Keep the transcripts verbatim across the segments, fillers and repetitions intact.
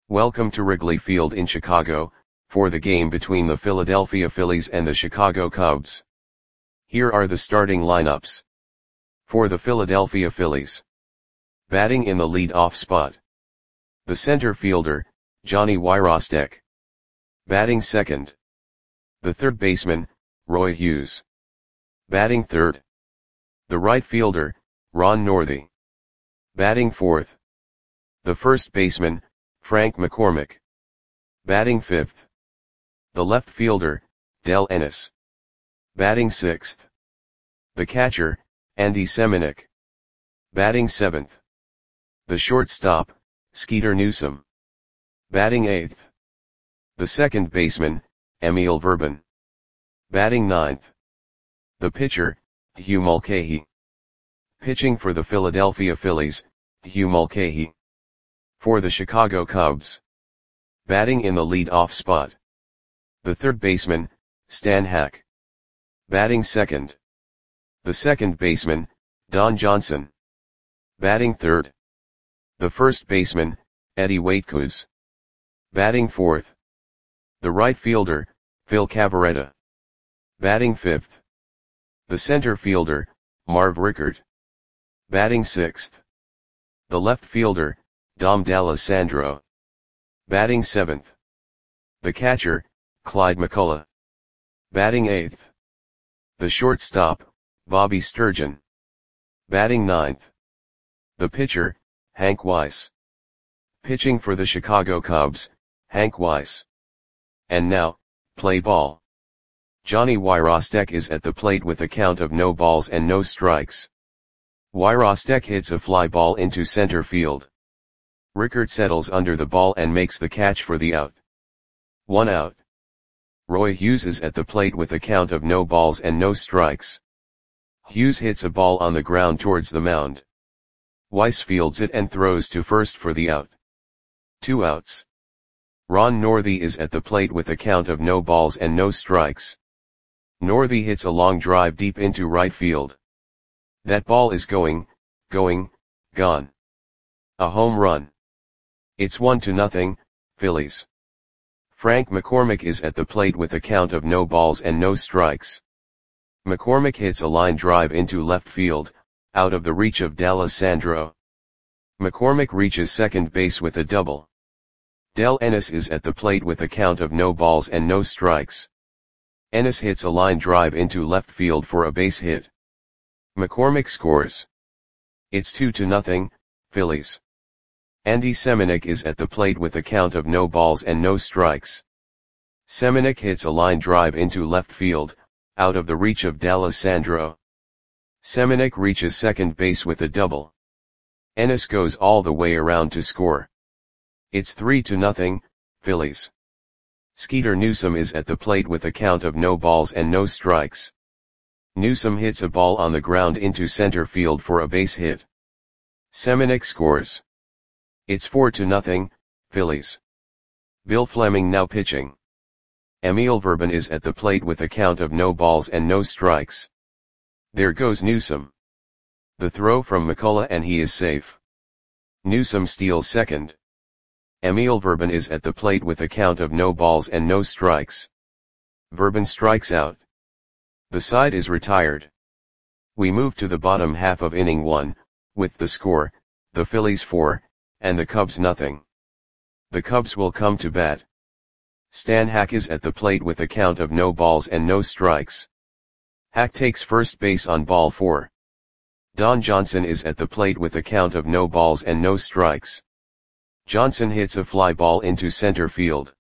Welcome to Wrigley Field in Chicago, for the game between the Philadelphia Phillies and the Chicago Cubs. Here are the starting lineups. For the Philadelphia Phillies. Batting in the lead-off spot. The center fielder, Johnny Wyrostek. Batting second. The third baseman, Roy Hughes. Batting third. The right fielder, Ron Northey. Batting fourth. The first baseman, Frank McCormick. Batting fifth. The left fielder, Del Ennis. Batting sixth. The catcher, Andy Semenuk. Batting seventh. The shortstop, Skeeter Newsom. Batting eighth. The second baseman, Emil Verban. Batting ninth. The pitcher, Hugh Mulcahy. Pitching for the Philadelphia Phillies, Hugh Mulcahy. For the Chicago Cubs. Batting in the lead-off spot. The third baseman, Stan Hack. Batting second. The second baseman, Don Johnson. Batting third. The first baseman, Eddie Waitkus. Batting fourth. The right fielder, Phil Cavarretta. Batting fifth. The center fielder, Marv Rickert. Batting sixth. The left fielder, Dom D'Alessandro. Batting seventh. The catcher, Clyde McCullough. Batting eighth. The shortstop, Bobby Sturgeon. Batting ninth. The pitcher, Hank Weiss. Pitching for the Chicago Cubs, Hank Weiss. And now, play ball. Johnny Wyrostek is at the plate with a count of no balls and no strikes. Wyrostek hits a fly ball into center field. Rickert settles under the ball and makes the catch for the out. One out. Roy Hughes is at the plate with a count of no balls and no strikes. Hughes hits a ball on the ground towards the mound. Weiss fields it and throws to first for the out. Two outs. Ron Northey is at the plate with a count of no balls and no strikes. Northey hits a long drive deep into right field. That ball is going, going, gone. A home run. It's one to nothing, Phillies. Frank McCormick is at the plate with a count of no balls and no strikes. McCormick hits a line drive into left field, out of the reach of D'Alessandro. McCormick reaches second base with a double. Del Ennis is at the plate with a count of no balls and no strikes. Ennis hits a line drive into left field for a base hit. McCormick scores. It's two to nothing, Phillies. Andy Semenuk is at the plate with a count of no balls and no strikes. Semenuk hits a line drive into left field, out of the reach of D'Alessandro. Semenuk reaches second base with a double. Ennis goes all the way around to score. It's three to nothing, Phillies. Skeeter Newsom is at the plate with a count of no balls and no strikes. Newsom hits a ball on the ground into center field for a base hit. Semenuk scores. It's four to nothing, Phillies. Bill Fleming now pitching. Emil Verban is at the plate with a count of no balls and no strikes. There goes Newsom. The throw from McCullough and he is safe. Newsom steals second. Emil Verban is at the plate with a count of no balls and no strikes. Verban strikes out. The side is retired. We move to the bottom half of inning one, with the score, the Phillies four, and the Cubs nothing. The Cubs will come to bat. Stan Hack is at the plate with a count of no balls and no strikes. Hack takes first base on ball four. Don Johnson is at the plate with a count of no balls and no strikes. Johnson hits a fly ball into center field.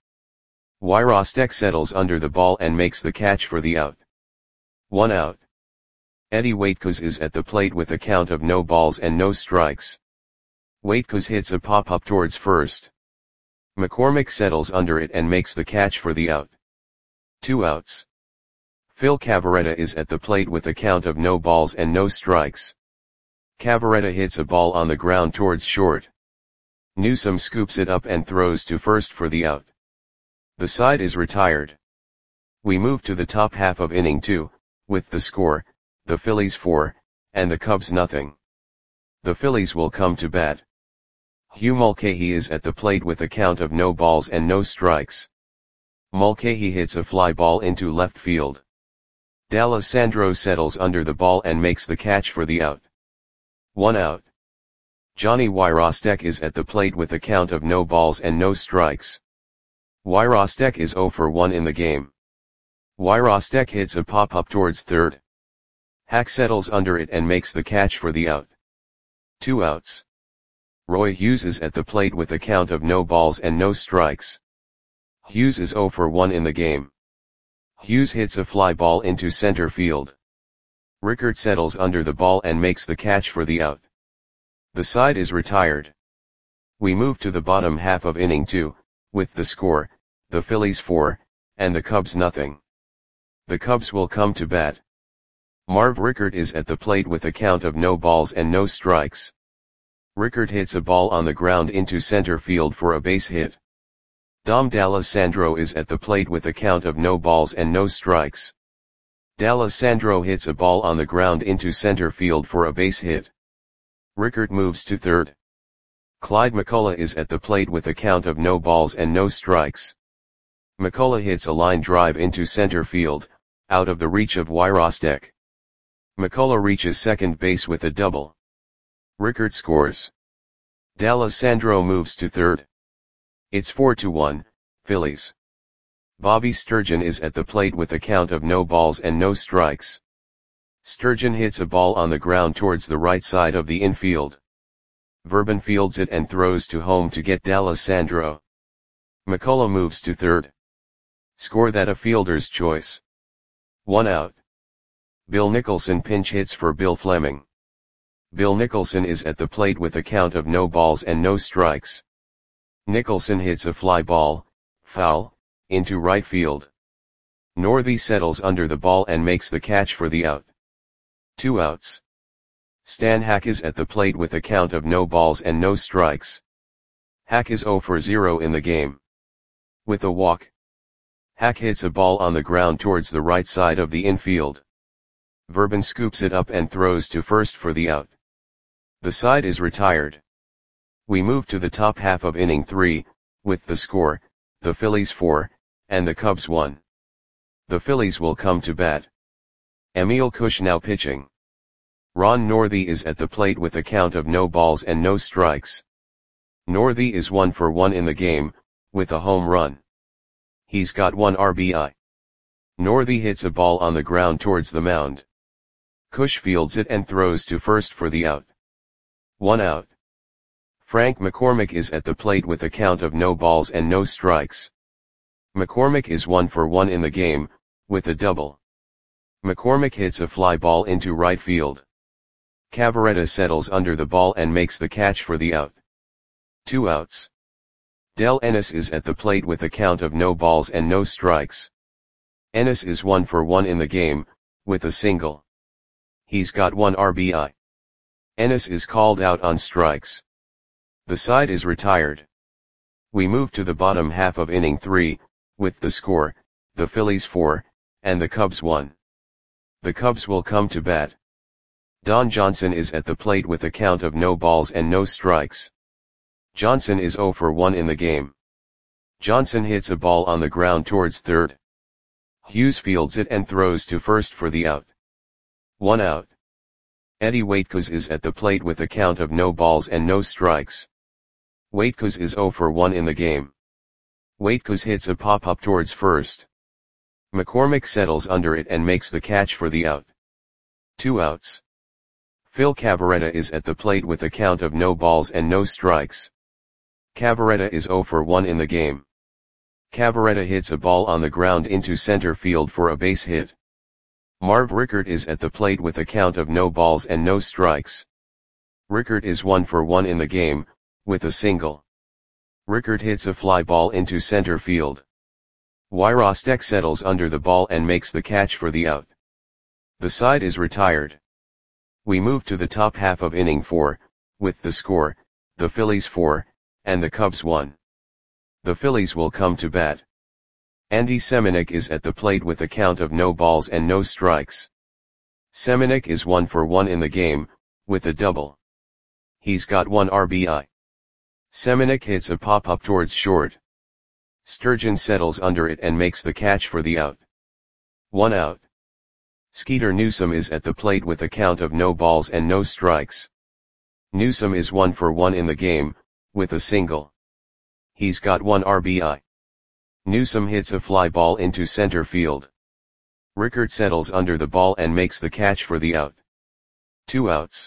Wyrostek settles under the ball and makes the catch for the out. One out. Eddie Waitkus is at the plate with a count of no balls and no strikes. Waitkus hits a pop-up towards first. McCormick settles under it and makes the catch for the out. Two outs. Phil Cavarretta is at the plate with a count of no balls and no strikes. Cavarretta hits a ball on the ground towards short. Newsom scoops it up and throws to first for the out. The side is retired. We move to the top half of inning two, with the score, the Phillies four, and the Cubs nothing. The Phillies will come to bat. Hugh Mulcahy is at the plate with a count of no balls and no strikes. Mulcahy hits a fly ball into left field. D'Alessandro settles under the ball and makes the catch for the out. One out. Johnny Wyrostek is at the plate with a count of no balls and no strikes. Wyrostek is zero for one in the game. Wyrostek hits a pop-up towards third. Hack settles under it and makes the catch for the out. Two outs. Roy Hughes is at the plate with a count of no balls and no strikes. Hughes is zero for one in the game. Hughes hits a fly ball into center field. Rickert settles under the ball and makes the catch for the out. The side is retired. We move to the bottom half of inning two, with the score, the Phillies four, and the Cubs nothing. The Cubs will come to bat. Marv Rickert is at the plate with a count of no balls and no strikes. Rickert hits a ball on the ground into center field for a base hit. Dom D'Alessandro is at the plate with a count of no balls and no strikes. D'Alessandro hits a ball on the ground into center field for a base hit. Rickert moves to third. Clyde McCullough is at the plate with a count of no balls and no strikes. McCullough hits a line drive into center field, out of the reach of Wyrostek. McCullough reaches second base with a double. Rickert scores. D'Alessandro moves to third. It's four to one, Phillies. Bobby Sturgeon is at the plate with a count of no balls and no strikes. Sturgeon hits a ball on the ground towards the right side of the infield. Verban fields it and throws to home to get D'Alessandro. McCullough moves to third. Score that a fielder's choice. One out. Bill Nicholson pinch hits for Bill Fleming. Bill Nicholson is at the plate with a count of no balls and no strikes. Nicholson hits a fly ball, foul, into right field. Northey settles under the ball and makes the catch for the out. Two outs. Stan Hack is at the plate with a count of no balls and no strikes. Hack is zero for zero in the game. With a walk. Hack hits a ball on the ground towards the right side of the infield. Verban scoops it up and throws to first for the out. The side is retired. We move to the top half of inning three, with the score, the Phillies four, and the Cubs one. The Phillies will come to bat. Emil Cush now pitching. Ron Northey is at the plate with a count of no balls and no strikes. Northey is one for one in the game, with a home run. He's got one R B I. Northey hits a ball on the ground towards the mound. Cush fields it and throws to first for the out. One out. Frank McCormick is at the plate with a count of no balls and no strikes. McCormick is one for one in the game, with a double. McCormick hits a fly ball into right field. Cavaretta settles under the ball and makes the catch for the out. Two outs. Del Ennis is at the plate with a count of no balls and no strikes. Ennis is one for one in the game, with a single. He's got one R B I. Ennis is called out on strikes. The side is retired. We move to the bottom half of inning three, with the score, the Phillies four, and the Cubs one. The Cubs will come to bat. Don Johnson is at the plate with a count of no balls and no strikes. Johnson is zero for one in the game. Johnson hits a ball on the ground towards third. Hughes fields it and throws to first for the out. One out. Eddie Waitkos is at the plate with a count of no balls and no strikes. Waitkos is zero for one in the game. Waitkos hits a pop-up towards first. McCormick settles under it and makes the catch for the out. Two outs. Phil Cavaretta is at the plate with a count of no balls and no strikes. Cavaretta is zero for one in the game. Cavaretta hits a ball on the ground into center field for a base hit. Marv Rickert is at the plate with a count of no balls and no strikes. Rickert is one for one in the game, with a single. Rickert hits a fly ball into center field. Wyrostek settles under the ball and makes the catch for the out. The side is retired. We move to the top half of inning four, with the score, the Phillies four, and the Cubs one. The Phillies will come to bat. Andy Semenuk is at the plate with a count of no balls and no strikes. Semenuk is one for one in the game, with a double. He's got one R B I. Semenuk hits a pop-up towards short. Sturgeon settles under it and makes the catch for the out. One out. Skeeter Newsome is at the plate with a count of no balls and no strikes. Newsome is one for one in the game, with a single. He's got one R B I. Newsome hits a fly ball into center field. Rickert settles under the ball and makes the catch for the out. Two outs.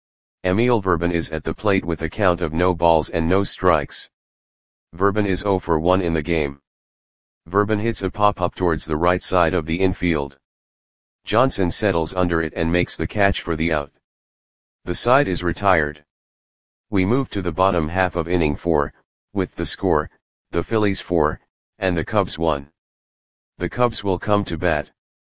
Emil Verban is at the plate with a count of no balls and no strikes. Verban is zero for one in the game. Verban hits a pop-up towards the right side of the infield. Johnson settles under it and makes the catch for the out. The side is retired. We move to the bottom half of inning four, with the score, the Phillies four, and the Cubs one. The Cubs will come to bat.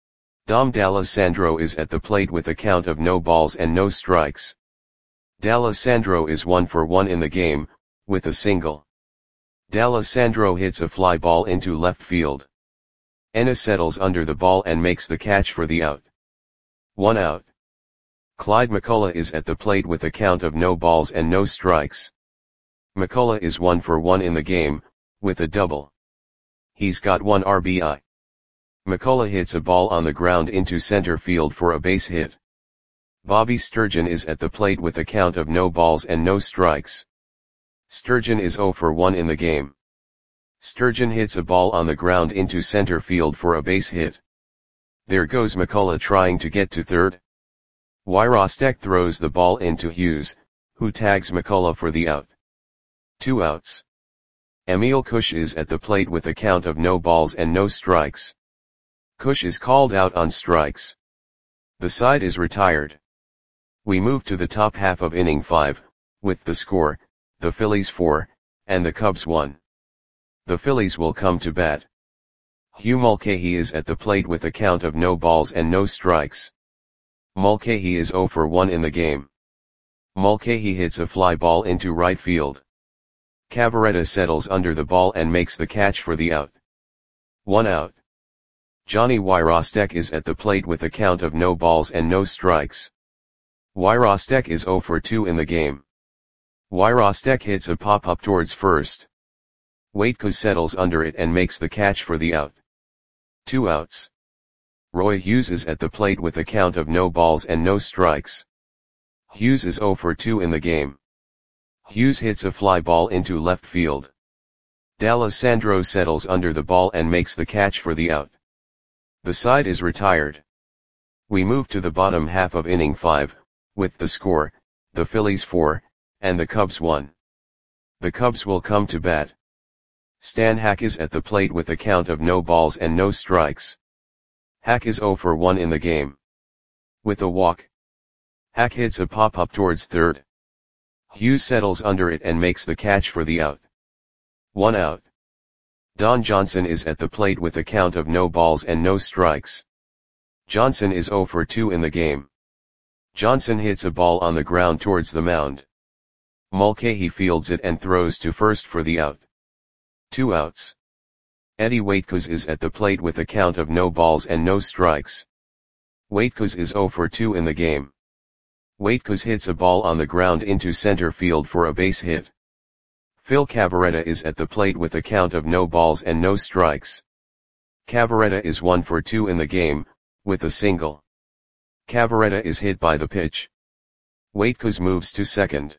Dom D'Alessandro is at the plate with a count of no balls and no strikes. D'Alessandro is one for one in the game, with a single. D'Alessandro hits a fly ball into left field. Ennis settles under the ball and makes the catch for the out. One out. Clyde McCullough is at the plate with a count of no balls and no strikes. McCullough is one for one in the game, with a double. He's got one R B I. McCullough hits a ball on the ground into center field for a base hit. Bobby Sturgeon is at the plate with a count of no balls and no strikes. Sturgeon is zero for one in the game. Sturgeon hits a ball on the ground into center field for a base hit. There goes McCullough trying to get to third. Wyrostek throws the ball into Hughes, who tags McCullough for the out. Two outs. Emil Cush is at the plate with a count of no balls and no strikes. Cush is called out on strikes. The side is retired. We move to the top half of inning five, with the score, the Phillies four, and the Cubs one. The Phillies will come to bat. Hugh Mulcahy is at the plate with a count of no balls and no strikes. Mulcahy is zero for one in the game. Mulcahy hits a fly ball into right field. Cavaretta settles under the ball and makes the catch for the out. One out. Johnny Wyrostek is at the plate with a count of no balls and no strikes. Wyrostek is zero for two in the game. Wyrostek hits a pop-up towards first. Waitkus settles under it and makes the catch for the out. Two outs. Roy Hughes is at the plate with a count of no balls and no strikes. Hughes is zero for two in the game. Hughes hits a fly ball into left field. D'Alessandro settles under the ball and makes the catch for the out. The side is retired. We move to the bottom half of inning five, with the score, the Phillies four, and the Cubs one. The Cubs will come to bat. Stan Hack is at the plate with a count of no balls and no strikes. Hack is zero for one in the game. With a walk. Hack hits a pop-up towards third. Hughes settles under it and makes the catch for the out. One out. Don Johnson is at the plate with a count of no balls and no strikes. Johnson is zero for two in the game. Johnson hits a ball on the ground towards the mound. Mulcahy fields it and throws to first for the out. Two outs. Eddie Waitkus is at the plate with a count of no balls and no strikes. Waitkus is zero for two in the game. Waitkus hits a ball on the ground into center field for a base hit. Phil Cavaretta is at the plate with a count of no balls and no strikes. Cavaretta is one for two in the game, with a single. Cavaretta is hit by the pitch. Waitkus moves to second.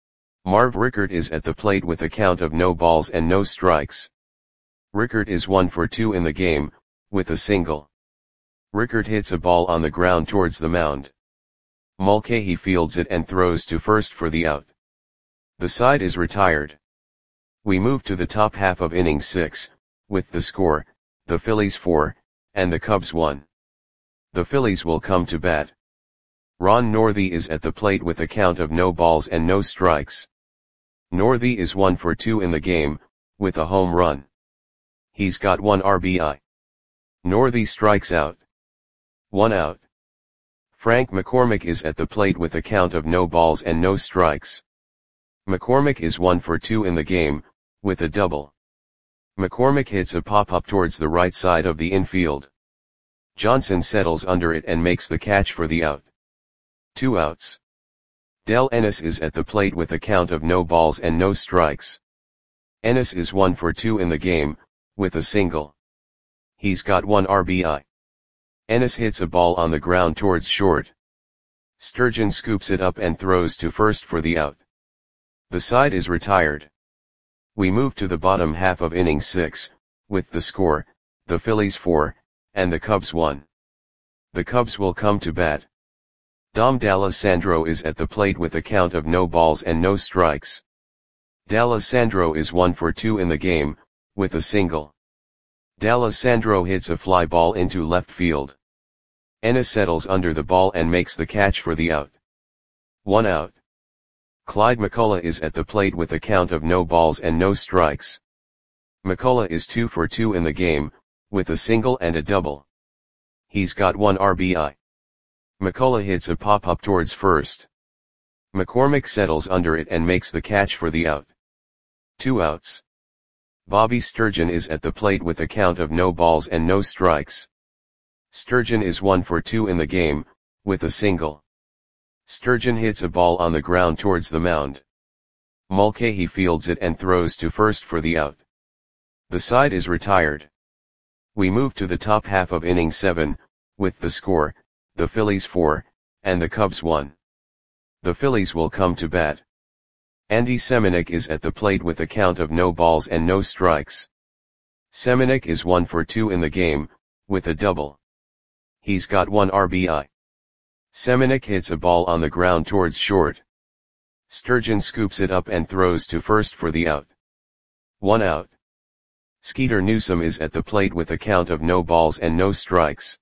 Marv Rickert is at the plate with a count of no balls and no strikes. Rickert is one for two in the game, with a single. Rickert hits a ball on the ground towards the mound. Mulcahy fields it and throws to first for the out. The side is retired. We move to the top half of inning six, with the score, the Phillies four, and the Cubs one. The Phillies will come to bat. Ron Northey is at the plate with a count of no balls and no strikes. Northey is one for two in the game, with a home run. He's got one R B I. Northey strikes out. One out. Frank McCormick is at the plate with a count of no balls and no strikes. McCormick is one for two in the game, with a double. McCormick hits a pop-up towards the right side of the infield. Johnson settles under it and makes the catch for the out. Two outs. Del Ennis is at the plate with a count of no balls and no strikes. Ennis is one for two in the game, with a single. He's got one R B I. Ennis hits a ball on the ground towards short. Sturgeon scoops it up and throws to first for the out. The side is retired. We move to the bottom half of inning six, with the score, the Phillies four, and the Cubs one. The Cubs will come to bat. Dom D'Alessandro is at the plate with a count of no balls and no strikes. D'Alessandro is one for two in the game, with a single. D'Alessandro hits a fly ball into left field. Ennis settles under the ball and makes the catch for the out. One out. Clyde McCullough is at the plate with a count of no balls and no strikes. McCullough is two for two in the game, with a single and a double. He's got one R B I. McCullough hits a pop-up towards first. McCormick settles under it and makes the catch for the out. Two outs. Bobby Sturgeon is at the plate with a count of no balls and no strikes. Sturgeon is one for two in the game, with a single. Sturgeon hits a ball on the ground towards the mound. Mulcahy fields it and throws to first for the out. The side is retired. We move to the top half of inning seven, with the score, the Phillies four, and the Cubs one. The Phillies will come to bat. Andy Semenuk is at the plate with a count of no balls and no strikes. Semenuk is one for two in the game, with a double. He's got one R B I. Semenuk hits a ball on the ground towards short. Sturgeon scoops it up and throws to first for the out. One out. Skeeter Newsom is at the plate with a count of no balls and no strikes.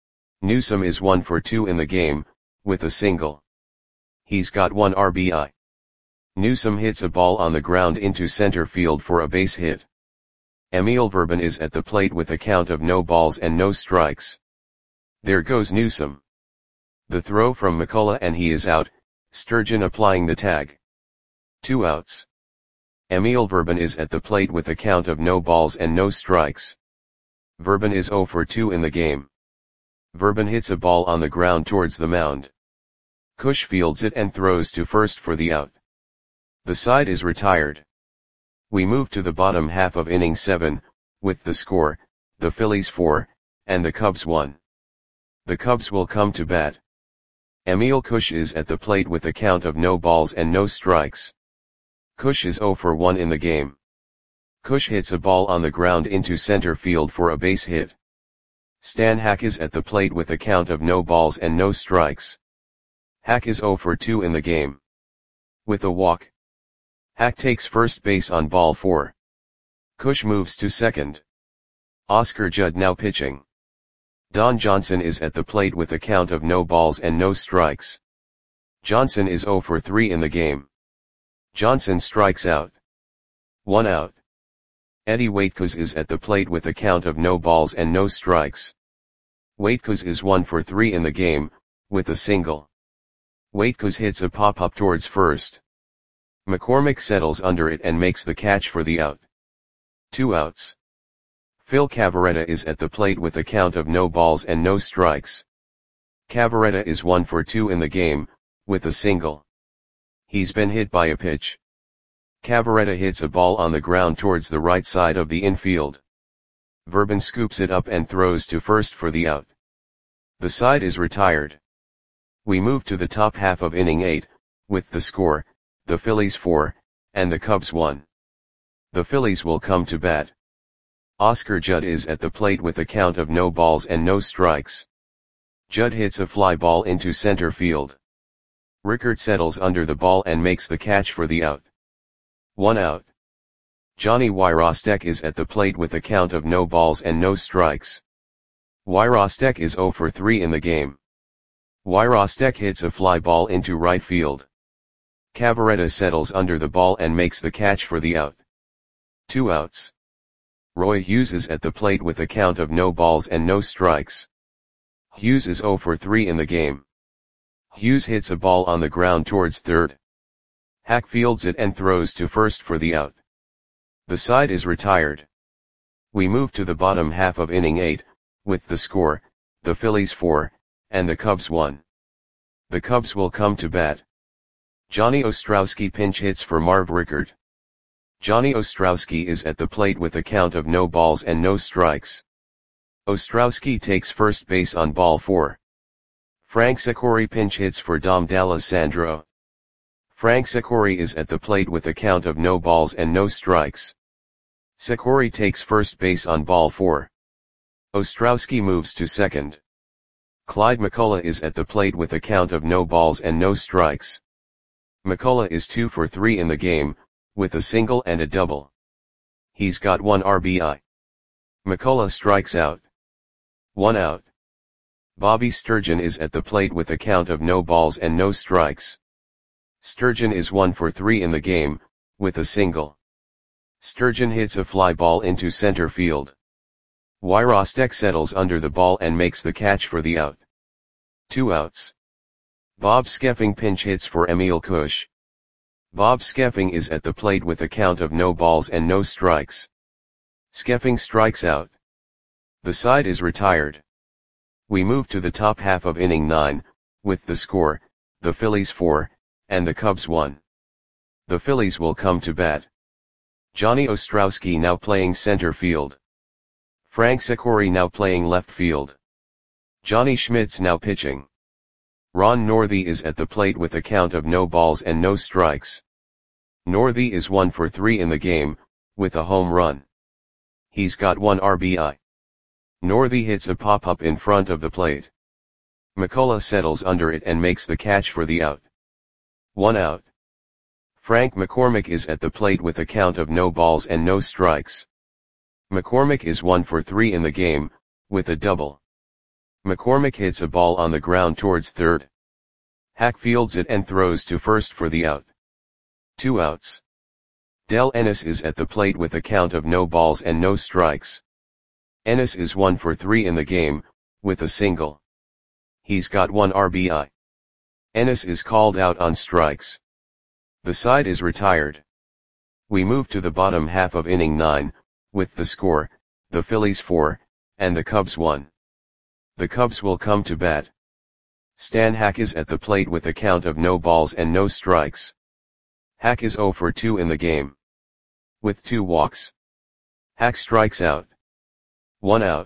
Newsom is one for two in the game, with a single. He's got one R B I. Newsom hits a ball on the ground into center field for a base hit. Emil Verban is at the plate with a count of no balls and no strikes. There goes Newsom. The throw from McCullough and he is out, Sturgeon applying the tag. Two outs. Emil Verban is at the plate with a count of no balls and no strikes. Verban is zero for two in the game. Verban hits a ball on the ground towards the mound. Cush fields it and throws to first for the out. The side is retired. We move to the bottom half of inning seven, with the score, the Phillies four, and the Cubs one. The Cubs will come to bat. Emil Cush is at the plate with a count of no balls and no strikes. Cush is zero for one in the game. Cush hits a ball on the ground into center field for a base hit. Stan Hack is at the plate with a count of no balls and no strikes. Hack is zero for two in the game. With a walk. Hack takes first base on ball four. Cush moves to second. Oscar Judd now pitching. Don Johnson is at the plate with a count of no balls and no strikes. Johnson is zero for three in the game. Johnson strikes out. One out. Eddie Waitkos is at the plate with a count of no balls and no strikes. Waitkos is one for three in the game, with a single. Waitkos hits a pop-up towards first. McCormick settles under it and makes the catch for the out. Two outs. Phil Cavarretta is at the plate with a count of no balls and no strikes. Cavarretta is one for two in the game, with a single. He's been hit by a pitch. Cavarretta hits a ball on the ground towards the right side of the infield. Verban scoops it up and throws to first for the out. The side is retired. We move to the top half of inning eight, with the score, the Phillies four, and the Cubs one. The Phillies will come to bat. Oscar Judd is at the plate with a count of no balls and no strikes. Judd hits a fly ball into center field. Rickert settles under the ball and makes the catch for the out. One out. Johnny Wyrostek is at the plate with a count of no balls and no strikes. Wyrostek is zero for three in the game. Wyrostek hits a fly ball into right field. Cavarretta settles under the ball and makes the catch for the out. Two outs. Roy Hughes is at the plate with a count of no balls and no strikes. Hughes is zero for three in the game. Hughes hits a ball on the ground towards third. Hack fields it and throws to first for the out. The side is retired. We move to the bottom half of inning eight, with the score, the Phillies four, and the Cubs one. The Cubs will come to bat. Johnny Ostrowski pinch hits for Marv Rickard. Johnny Ostrowski is at the plate with a count of no balls and no strikes. Ostrowski takes first base on ball four. Frank Secori pinch hits for Dom D'Alessandro. Frank Secori is at the plate with a count of no balls and no strikes. Secori takes first base on ball four. Ostrowski moves to second. Clyde McCullough is at the plate with a count of no balls and no strikes. McCullough is two for three in the game, with a single and a double. He's got one R B I. McCullough strikes out. One out. Bobby Sturgeon is at the plate with a count of no balls and no strikes. Sturgeon is one for three in the game, with a single. Sturgeon hits a fly ball into center field. Wyrostek settles under the ball and makes the catch for the out. Two outs. Bob Skeffing pinch hits for Emil Cush. Bob Skeffing is at the plate with a count of no balls and no strikes. Skeffing strikes out. The side is retired. We move to the top half of inning nine, with the score, the Phillies four, and the Cubs one. The Phillies will come to bat. Johnny Ostrowski now playing center field. Frank Secori now playing left field. Johnny Schmitz now pitching. Ron Northey is at the plate with a count of no balls and no strikes. Northey is one for three in the game, with a home run. He's got one R B I. Northey hits a pop-up in front of the plate. McCullough settles under it and makes the catch for the out. One out. Frank McCormick is at the plate with a count of no balls and no strikes. McCormick is one for three in the game, with a double. McCormick hits a ball on the ground towards third. Hack fields it and throws to first for the out. Two outs. Del Ennis is at the plate with a count of no balls and no strikes. Ennis is one for three in the game, with a single. He's got one R B I. Ennis is called out on strikes. The side is retired. We move to the bottom half of inning nine, with the score, the Phillies four, and the Cubs one. The Cubs will come to bat. Stan Hack is at the plate with a count of no balls and no strikes. Hack is zero for two in the game. With two walks. Hack strikes out. One out.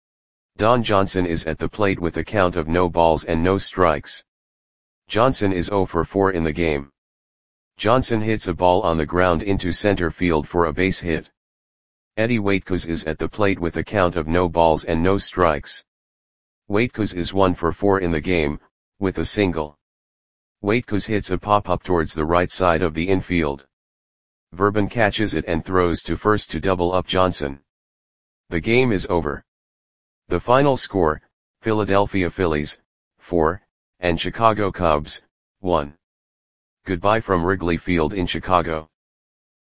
Don Johnson is at the plate with a count of no balls and no strikes. Johnson is zero for four in the game. Johnson hits a ball on the ground into center field for a base hit. Eddie Waitkos is at the plate with a count of no balls and no strikes. Waitkos is one for four in the game, with a single. Waitkos hits a pop-up towards the right side of the infield. Verban catches it and throws to first to double up Johnson. The game is over. The final score, Philadelphia Phillies, four, and Chicago Cubs, one. Goodbye from Wrigley Field in Chicago.